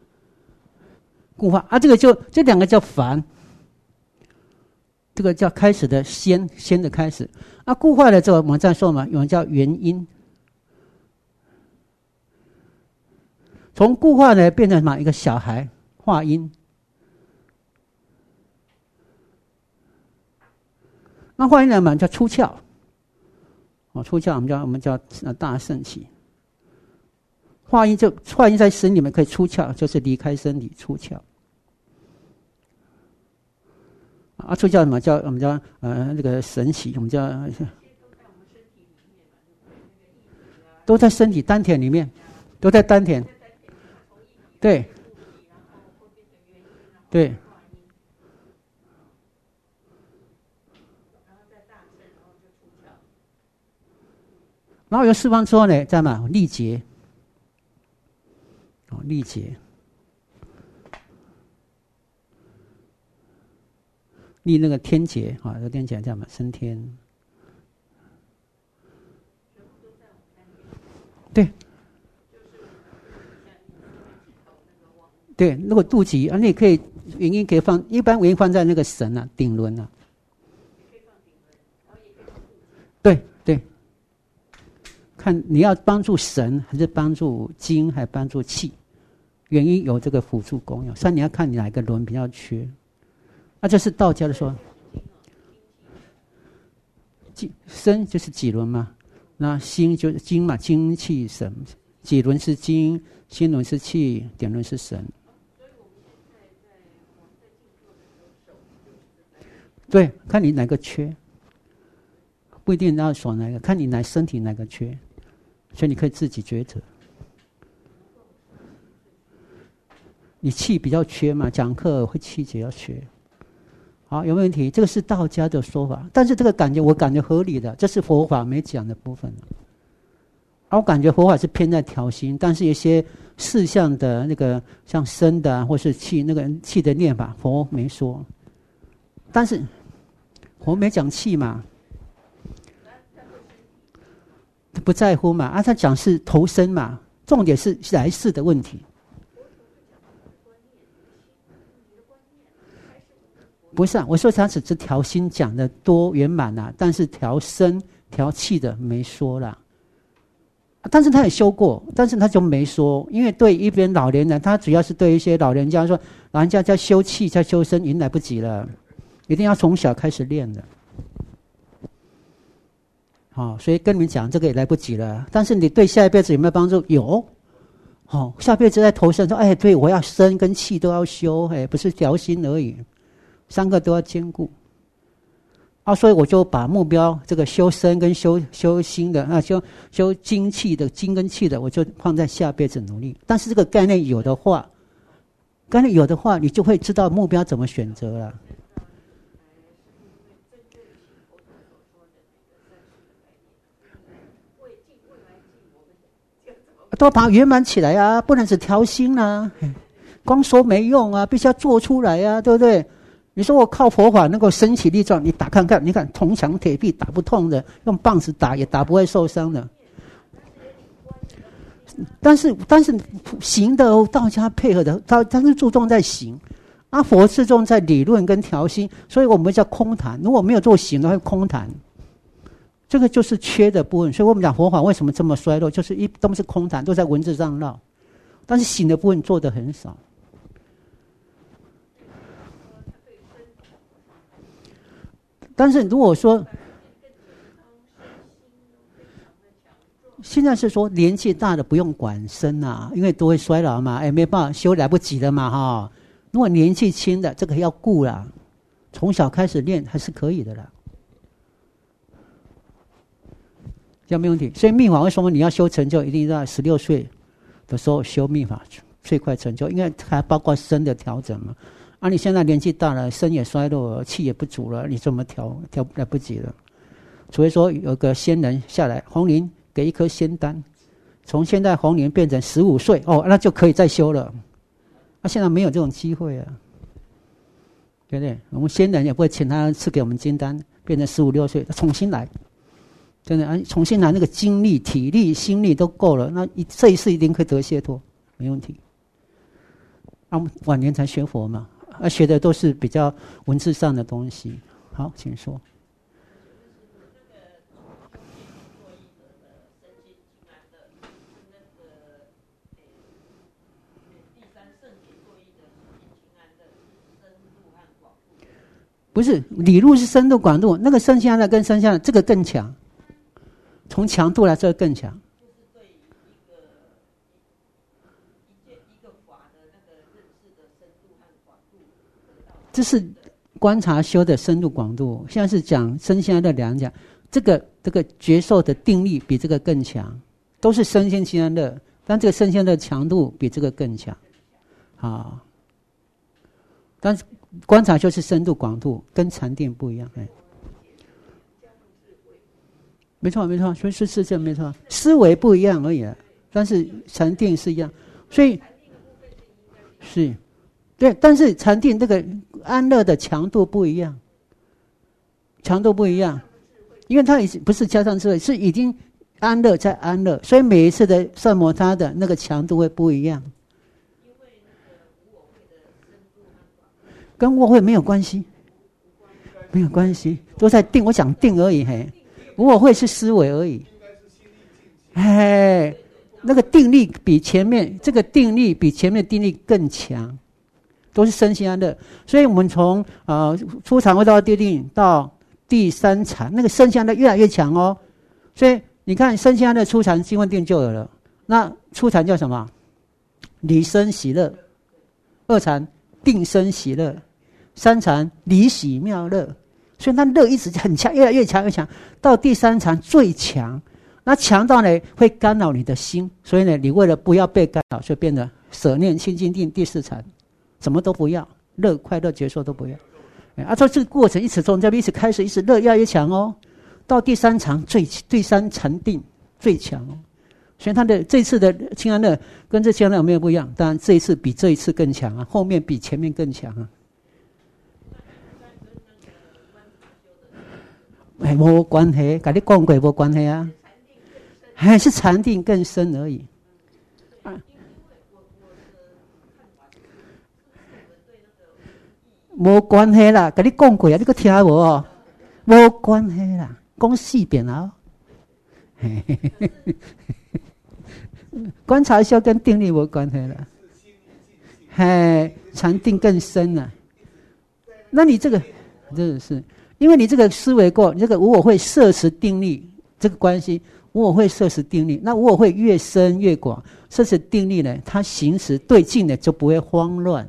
啊，这两个叫凡，这个叫开始的先的开始。啊，固化了之后，我们再说嘛，有人叫元音。从固化呢变成什么？一个小孩化音。那化音呢嘛叫出窍。出窍我们叫大圣起。化音在身里面可以出窍，就是离开身体出窍。出窍什么？我们叫那个神起，我们叫都在身体丹田里面，都在丹田。对，对。然后由释放之后呢，再嘛力竭，力竭，立那个天劫啊，这个天劫叫什么？升天。对。对，如果肚脐你可以原因可以放，一般原因放在那个神啊顶轮啊。对对，看你要帮助神还是帮助精还是帮助气，原因有这个辅助功用，所以你要看你哪一个轮比较缺。那这是道家的说，身就是脊轮嘛，那心就是精嘛，精气神，脊轮是精，心轮是气，点轮是神。对，看你哪个缺，不一定要守哪个，看你身体哪个缺，所以你可以自己抉择。你气比较缺嘛，讲课会气比较缺， 好，有没有问题？这个是道家的说法，但是这个感觉我感觉合理的，这是佛法没讲的部分。我感觉佛法是偏在调心，但是一些事项的那个像身的或是气那个气的念法，佛没说。但是佛没讲气嘛，他不在乎嘛，他讲是投生嘛，重点是来世的问题。不是我说他只是调心讲的多圆满啊，但是调身调气的没说啦。但是他也修过，但是他就没说，因为对一边老年人，他主要是对一些老人家说，老人家在修气在修身已经来不及了，一定要从小开始练的。所以跟你们讲这个也来不及了，但是你对下一辈子有没有帮助？有。下辈子在投生说，对，我要身跟气都要修，不是调心而已。3个都要兼顾，所以我就把目标这个修身跟修心的修精气的精跟气的，我就放在下辈子努力。但是这个概念有的话，你就会知道目标怎么选择了。都把它圆满起来啊，不能只调心啊，光说没用啊，必须要做出来啊，对不对？你说我靠佛法能够身体力壮，你打看看，你看铜墙铁壁打不痛的，用棒子打也打不会受伤的。但是行的道家配合的，他是注重在行，佛注重在理论跟调心，所以我们叫空谈。如果没有做行的话，空谈，这个就是缺的部分。所以我们讲佛法为什么这么衰落，就是都是空谈，都在文字上绕，但是行的部分做得很少。但是如果说现在是说年纪大的不用管身啊，因为都会衰老嘛，没办法修来不及的嘛哈。如果年纪轻的这个要顾啦，从小开始练还是可以的啦，这样没问题。所以密法为什么你要修成就，一定在16岁的时候修密法最快成就，因为还包括身的调整嘛。你现在年纪大了，身也衰弱了，气也不足了，你怎么调来不及了？除非说有个仙人下来，红莲给一颗仙丹，从现在红莲变成15岁，那就可以再修了。现在没有这种机会啊，对不对？我们仙人也不会请他赐给我们金丹，变成15、16岁，重新来，真的重新来，那个精力、体力、心力都够了，那这一世一定可以得解脱，没问题。晚年才学佛嘛。学的都是比较文字上的东西。好，请说。不是理路是深度广度，那个身心安乐跟身心安乐这个更强，从强度来说更强。这是观察修的深度广度，现在是讲身心安乐两讲，这个觉受的定力比这个更强，都是身心安乐，但这个身心安乐强度比这个更强，但是观察就是深度广度，跟禅定不一样，没错，所以是这没错，思维不一样而已，但是禅定是一样，所以是。对，但是禅定这个安乐的强度不一样，因为它已经不是加上智慧，是已经安乐在安乐，所以每一次的摄摩他的那个强度会不一样。跟无我会没有关系，没有关系，都在定，我讲定而已，无我会是思维而已，那个定力比前面这个定力比前面定力更强。都是身心安乐，所以我们从初禅会到第定到第3禅，那个身心安乐越来越强哦。所以你看身心安乐初禅心问定就有了，那初禅叫什么？离生喜乐，2禅定生喜乐，3禅离喜妙乐。所以它乐一直很强，越来越强越强，到第3禅最强。那强到呢会干扰你的心，所以呢你为了不要被干扰，就变得舍念清净定第4禅。什么都不要，乐快乐觉受都不要， 说这个过程一直从这边一直开始，一直越来越强哦，到第三禅定最强哦。所以他的这次的清安乐跟这清安乐有没有不一样？当然这一次比这一次更强啊，后面比前面更强啊。没关系，跟你讲过没关系啊，还是禅定更深而已。没关系啦，跟你讲过啊，你搁听无哦？没关系啦，讲四遍啊。观察修跟定力没关系了，禅定更深了。那你这个真的是，因为你这个思维过，你这个无我会摄持定力这个关系，无我会摄持定力，那无我会越深越广，摄持定力呢，它行持对境的就不会慌乱。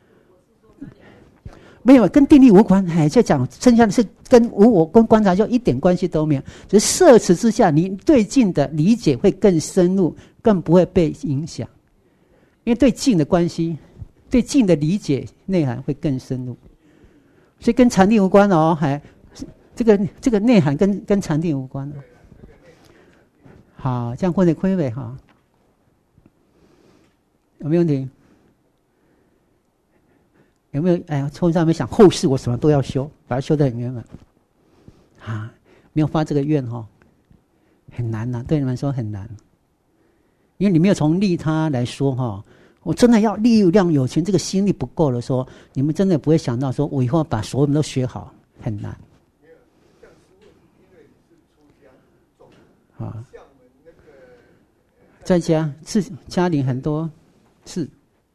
没有跟定力无关，就讲剩下的是跟无我跟观察修一点关系都没有，只是摄持之下，你对境的理解会更深入，更不会被影响，因为对境的关系，对境的理解内涵会更深入，所以跟禅定无关哦，这个内涵跟禅定无关哦。好，这样混得亏尾哈，有没有问题？有没有？从上面想后世我什么都要修，把它修得很圆满没有发这个愿很难呐，对你们说很难，因为你没有从利他来说我真的要力量有情，这个心力不够的时候，你们真的不会想到说我以后要把所有人都学好，很难。在家是家里很多是。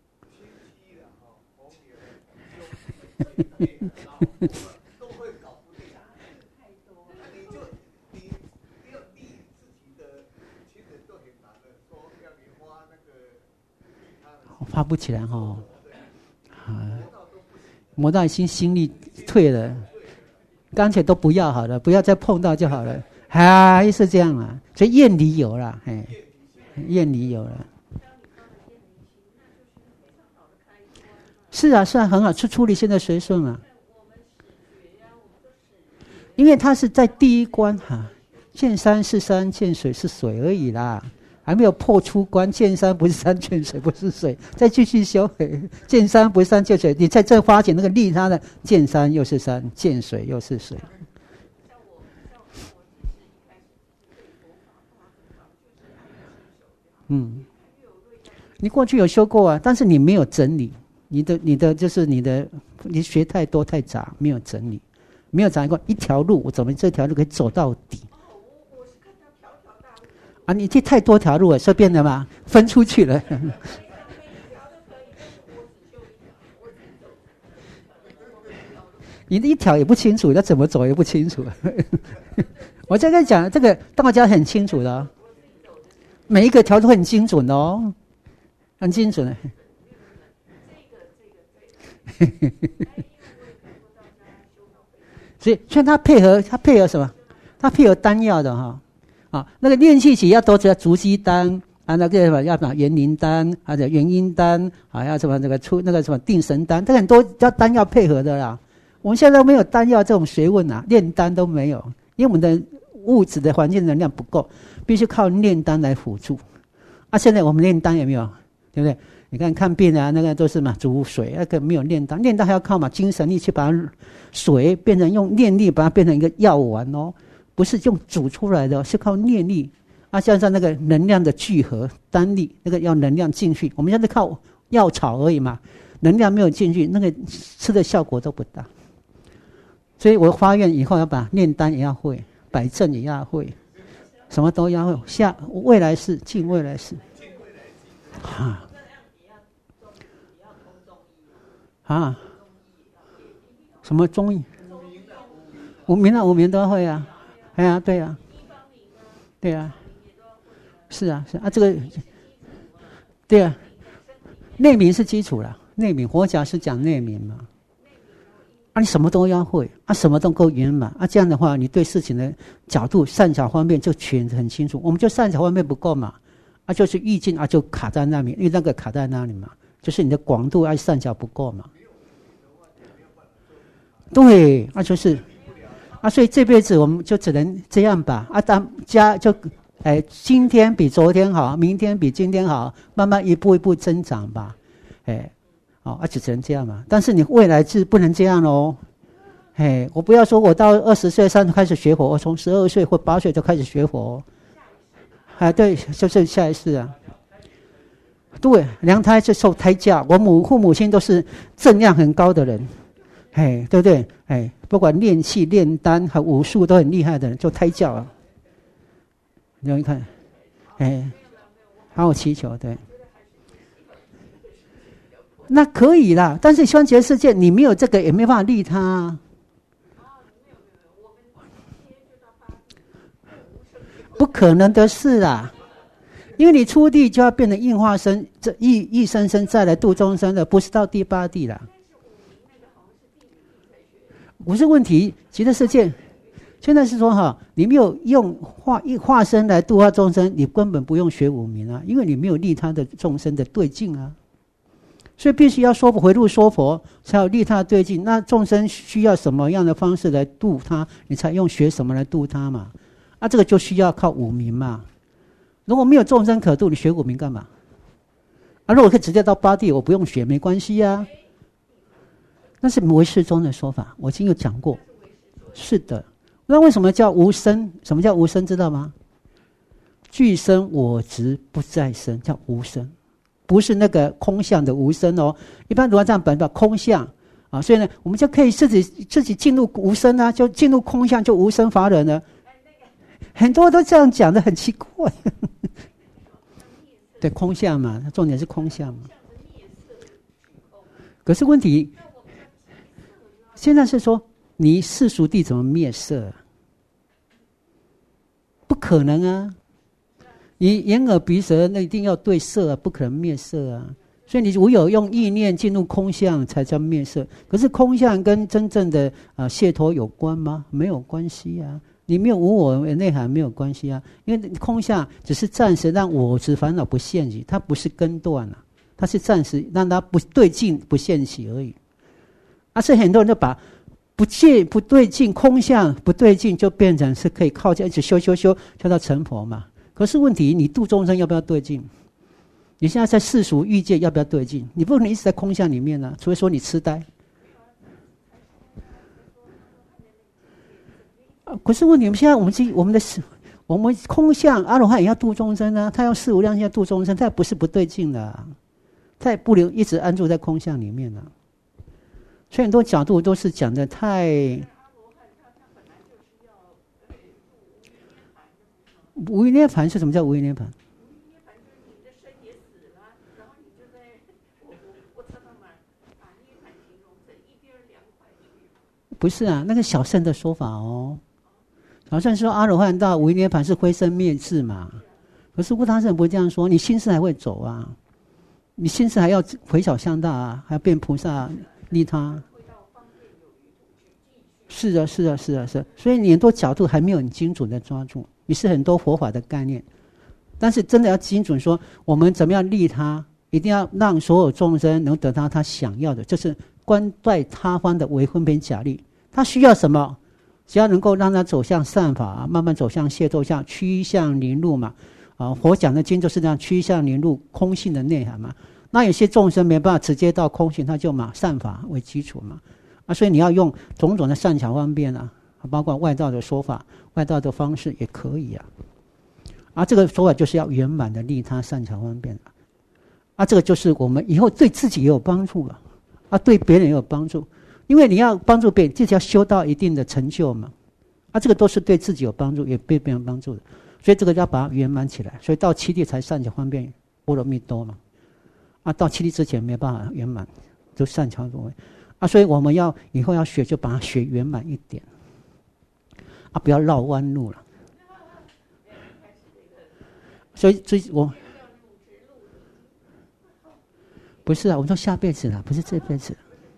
都会搞不定，太多。你自己的，其实都很难的。说要你花那个， 发不起来磨到已经心力退了，干脆都不要好了，不要再碰到就好了。是这样啊，所以厌离有了，厌离有了。是啊，很好，处理现在随顺啊。因为他是在第一关见山是山，见水是水而已啦，还没有破出关。见山不是山，见水不是水，再继续修。见山不是山，见水，你在这发现那个利他的，见山又是山，见水又是水。你过去有修过啊，但是你没有整理。你的就是你学太多太杂，没有整理，没有找一条路，我怎么这条路可以走到底？ 我是看到条条大你路。 这太多条路了，所以变得嘛分出去了。你的一条也不清楚，那怎么走也不清楚。我在跟你讲，这个道家很清楚的每一个条都很精准的很精准的。所以他配合什么？他配合丹药的那个练气起要多只竹鸡丹那个什么要什么元灵丹或者元阴丹要什么那个那个什么定神丹，这很多要丹药配合的啦。我们现在都没有丹药这种学问炼丹都没有，因为我们的物质的环境能量不够，必须靠炼丹来辅助。现在我们炼丹有没有？对不对？你看病那个都是煮水，那个没有炼丹，炼丹还要靠精神力去把水变成用念力把它变成一个药丸不是用煮出来的，是靠念力像那个能量的聚合丹力，那个要能量进去，我们现在靠药草而已嘛，能量没有进去，那个吃的效果都不大。所以我发愿以后要把炼丹也要会，摆正也要会，什么都要会，未来世尽未来世什么中医？五名都会对啊，对啊，是啊，这个，对啊，内明是基础啦，内明佛家是讲内明嘛，你什么都要会什么都够圆满这样的话，你对事情的角度善巧方面就很清楚。我们就善巧方面不够嘛，就是意境就卡在那里，因为那个卡在那里嘛，就是你的广度善巧不够嘛。 对，那就是所以这辈子我们就只能这样吧。当家就今天比昨天好，明天比今天好，慢慢一步一步增长吧。就只能这样嘛。但是你未来是不能这样喽。我不要说我到20岁3开始学佛，我从12岁或8岁就开始学佛。对，就是下一世啊。对，娘胎是受胎教，我父母亲都是正量很高的人，对不对？不管练气、炼丹和武术都很厉害的人，就胎教啊。你看，还有祈求，对。那可以啦，但是希望极乐世界你没有这个，也没办法利他啊。不可能的事啊！因为你出地就要变成应化身，这一生生再来度众生的，不是到第8地啦。不是问题，极乐世界现在是说你没有用化身来度化众生，你根本不用学五明啊，因为你没有利他的众生的对境啊。所以必须要回路说佛，才有利他的对境。那众生需要什么样的方式来度他，你才用学什么来度他嘛。这个就需要靠五明嘛。如果没有众生可度，你学五明干嘛？如果可以直接到8地，我不用学没关系啊。那是唯识中的说法，我已经有讲过。是的，那为什么叫无生？什么叫无生？知道吗？具生我执不再生，叫无生，不是那个空相的无生哦。一般如果这样本叫空相所以呢，我们就可以自己进入无生啊，就进入空相，就无生法忍了。很多都这样讲的，很奇怪。对，空相嘛，重点是空相嘛。可是问题，现在是说你世俗谛怎么灭色？不可能啊！你眼耳鼻舌那一定要对色啊，不可能灭色啊。所以你唯有用意念进入空相才叫灭色。可是空相跟真正的解脱有关吗？没有关系啊。你没有无我的内涵没有关系啊，因为空相只是暂时让我执烦恼不现起，它不是根断啊，它是暂时让它不对劲不现起而已。所以很多人就把不对劲空相不对劲就变成是可以靠近一直修到成佛嘛。可是问题，你度众生要不要对劲？你现在在世俗欲界要不要对劲？你不能一直在空相里面啊，除非说你痴呆。可是问题，现在我们空相阿罗汉也要度众生啊，他要四无量心度众生，他也不是不对劲的他也不能一直安住在空相里面所以很多角度都是讲的太无余涅盘是什么叫无余涅盘？不是啊，那个小乘的说法好像说阿罗汉到无余涅盘是灰身灭智嘛，可是无他乘不会这样说，你心识还会走啊，你心识还要回小向大还要变菩萨利他。是啊，所以你很多角度还没有很精准的抓住，你是很多佛法的概念，但是真的要精准说，我们怎么样利他，一定要让所有众生能得到他想要的，就是观待他方的为分别假立，他需要什么？只要能够让他走向善法，慢慢走向解脱相，趋向临入嘛。佛讲的经就是这样，趋向临入空性的内涵嘛。那有些众生没办法直接到空性，他就嘛善法为基础嘛。所以你要用种种的善巧方便包括外道的说法、外道的方式也可以这个说法就是要圆满的利他善巧方便这个就是我们以后对自己也有帮助对别人也有帮助。因为你要帮助别人，自己要修到一定的成就嘛，这个都是对自己有帮助，也对别人帮助的，所以这个要把它圆满起来。所以到7地才善巧方便波罗蜜多嘛，到7地之前没办法圆满，就善巧多所以我们以后要学，就把它学圆满一点不要绕弯路了。所以我不是我说下辈子不是这辈子。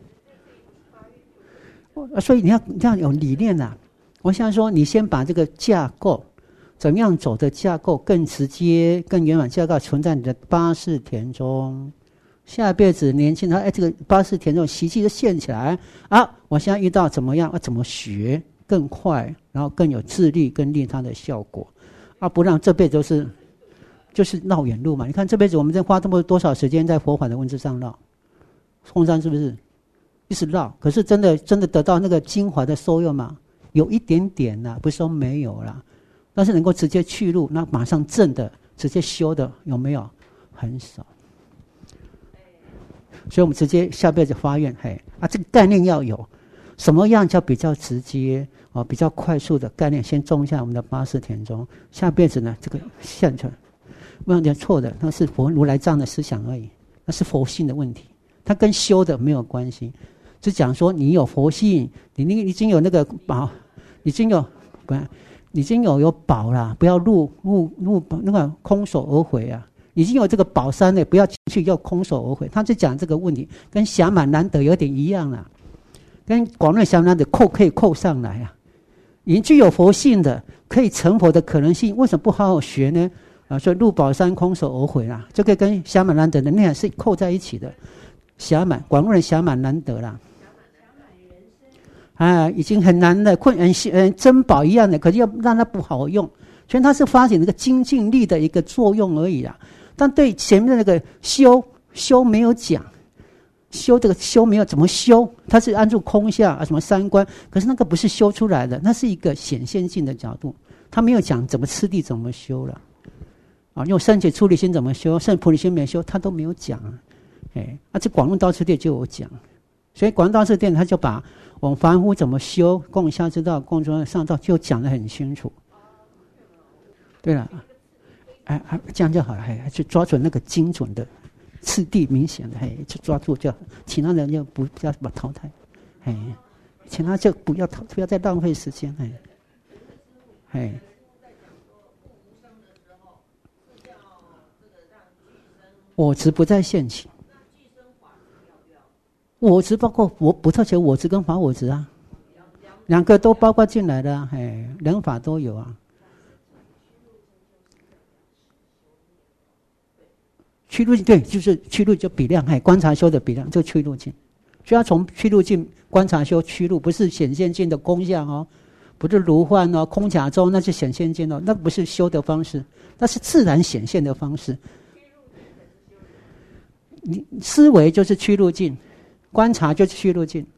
所以你要有理念我想说，你先把这个架构，怎么样走的架构更直接、更圆满架构存在你的八识田中， 下辈子年轻，他这个八识田中习气就现起来啊！我现在遇到怎么样？怎么学更快，然后更有智力跟利他的效果啊！不让这辈子就是绕远路嘛。你看这辈子我们在花多少时间在佛法的文字上绕，空山是不是一直绕？可是真的得到那个精华的收用嘛？有一点点啦，不是说没有啦，但是能够直接去路，那马上正的直接修的有没有？很少。所以我们直接下辈子发愿，这个概念要有，什么样叫比较直接比较快速的概念，先种下我们的八识田中，下辈子呢这个现出来，完全错的，那是佛如来藏的思想而已，那是佛性的问题，它跟修的没有关系。只讲说你有佛性，你已经有那个宝，已经有宝啦，不要入那个空手而回啊。已经有这个宝山了，不要进去要空手而回。他就讲这个问题，跟暇满难得有点一样啦，跟广论暇难得可以扣上来啊。已经具有佛性的，可以成佛的可能性，为什么不好好学呢？所以入宝山空手而回啦，这个跟暇满难得的内涵是扣在一起的。暇满广论暇满难得啦。已经很难的珍宝一样的，可是要让它不好用，所以它是发展那个精进力的一个作用而已啦。但对前面的那个修没有讲，这个修没有怎么修，它是按住空相什么三观，可是那个不是修出来的，那是一个显现性的角度，他没有讲怎么次第怎么修了用圣解出离心怎么修，圣菩提心没修，他都没有讲这广论道次第就有讲，所以广论道次第他就把我们凡夫怎么修，供下之道，供中上道，就讲得很清楚。对了。这样就好了，就抓准那个精准的次第明显的，就抓住就好，其他人就不要把淘汰，其他就不要再浪费时间，我执不再现起，我执包括我不特权我执跟法我执啊，两个都包括进来的人法都有啊。趋路径对，就是趋路就比量，观察修的比量就趋路径，所以要从趋路径观察修趋路，不是显现境的空相不是如幻空假中，那是显现境那不是修的方式，那是自然显现的方式。你思维就是趋路径，观察就是趋路径，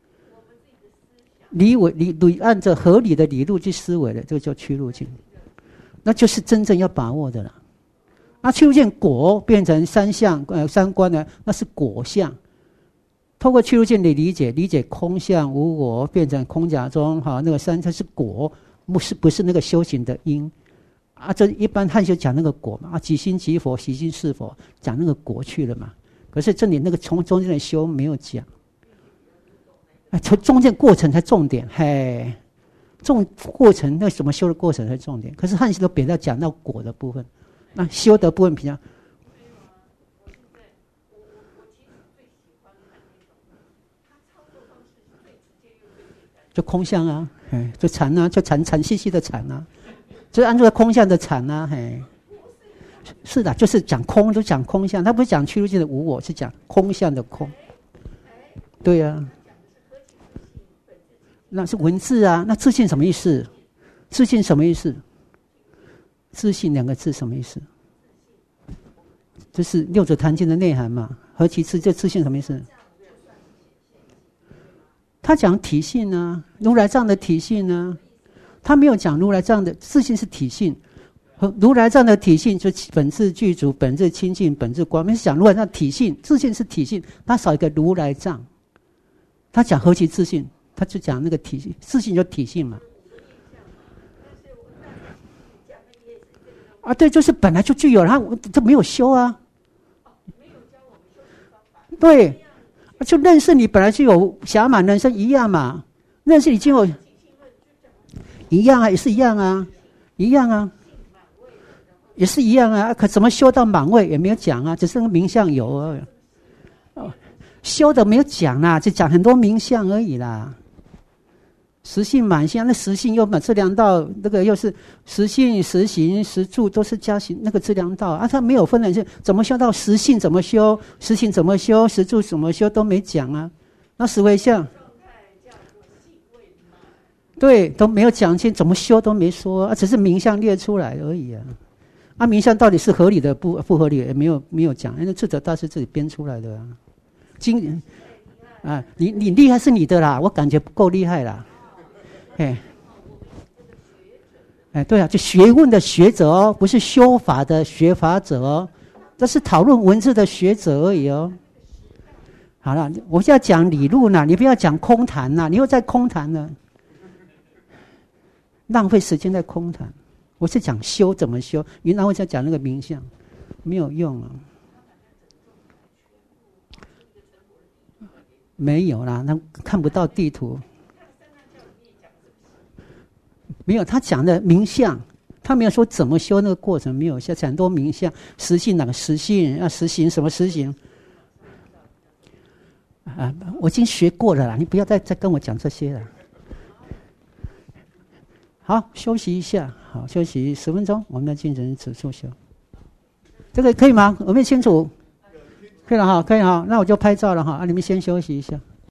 理按照合理的理路去思维的，这个叫趋路径，那就是真正要把握的了。趋路径果变成三相三观呢，那是果相。透过趋路径的理解空相无我，变成空假中那个三，它是果，不是那个修行的因这一般汉修讲那个果嘛即心即佛，习心是佛，讲那个果去了嘛。可是这里那个从中间的修没有讲，从中间过程才重点，过程那什么修的过程才重点。可是汉修都别到讲到果的部分。那修的部分比较，就空相啊，就禅啊，就禅细细的禅啊，就是按照空相的禅啊，是的，就是讲空，都讲空相，他不是讲趋路径的无我，是讲空相的空。对啊，那是文字啊，那自信什么意思？自信什么意思？自信两个字什么意思？这是六祖坛经的内涵嘛？何其自，这自信什么意思？他讲体性啊，如来藏的体性啊，他没有讲如来藏的自信是体性，如来藏的体性就本自具足、本自清净、本自光明，是讲如来藏体性，自信是体性，他少一个如来藏。他讲何其自信，他就讲那个体性，自信就体性嘛。对，就是本来就具有，他这没有修啊。对，就认识你本来就有暇满人生一样嘛，认识你就有一样啊，也是一样啊，一样啊，也是一样啊。可怎么修到满位也没有讲啊，只是那个名相有而已。修的没有讲啦，就讲很多名相而已啦。 实性满相，那实性又把质量道那个又是实性、实行、实住都是加行那个质量道啊，它没有分的是怎么修到实性怎么修，实行怎么修，实住怎么修都没讲啊。那实为相，对，都没有讲清怎么修都没说啊，只是名相列出来而已啊。啊，名相到底是合理的不合理也没有讲，那智者大师自己编出来的啊。经啊，你厉害是你的啦，我感觉不够厉害啦。对啊，就学问的学者哦，不是修法的学法者哦，这是讨论文字的学者而已哦。好了，我现在讲理论啦，你不要讲空谈啦，你又在空谈了，浪费时间在空谈。我是讲修怎么修，你然后再讲那个名相，没有用啊。没有啦，他看不到地图。没有，他讲的名相，他没有说怎么修那个过程，没有。现在很多名相，实性哪个实性要实行什么实行啊？我已经学过了啦，你不要再跟我讲这些了。好，休息一下，好，休息10分钟，我们的精神指数修。这个可以吗？有没有清楚？可以了哈，可以哈，那我就拍照了哈，你们先休息一下。